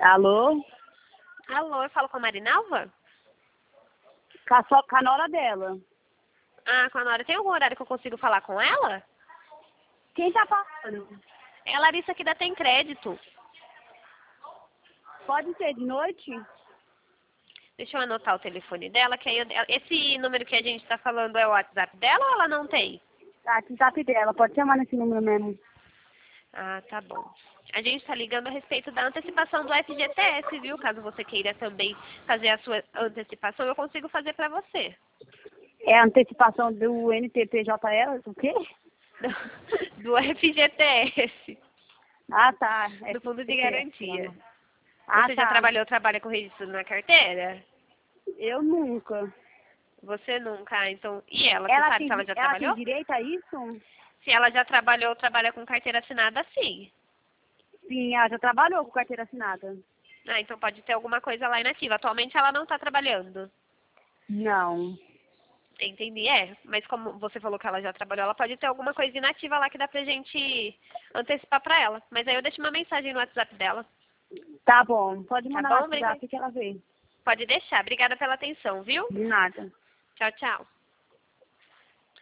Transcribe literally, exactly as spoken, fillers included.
Alô? Alô, eu falo com a Marinalva? Com a, só, com a nora dela. Ah, com a Nora. Tem algum horário que eu consigo falar com ela? Quem tá falando? É a Larissa aqui da Tem Crédito. Pode ser de noite? Deixa eu anotar o telefone dela, que aí eu- esse número que a gente tá falando é o WhatsApp dela ou ela não tem? Ah, que zap dela. Pode chamar nesse número mesmo. Ah, tá bom. A gente tá ligando a respeito da antecipação do F G T S, viu? Caso você queira também fazer a sua antecipação, eu consigo fazer pra você. É a antecipação do N T P J L? O quê? Do F G T S, Ah, tá. do Fundo de F G T S, Garantia. chama. Ah, Você já tá. trabalhou, trabalha com registro na carteira? Eu nunca. Você nunca, ah, então... E ela, você Ela sabe tem, se ela já ela tem trabalhou? direito a isso? Se ela já trabalhou, trabalha com carteira assinada, sim. Sim, ela já trabalhou com carteira assinada. Ah, então pode ter alguma coisa lá inativa. Atualmente ela não está trabalhando. Não. Entendi, é. Mas como você falou que ela já trabalhou, ela pode ter alguma coisa inativa lá que dá pra gente antecipar pra ela. Mas aí eu deixo uma mensagem no WhatsApp dela. Tá bom. Pode Tá mandar bom? no Obrigada. WhatsApp que ela vê. Pode deixar. Obrigada pela atenção, viu? De nada. Tchau, tchau.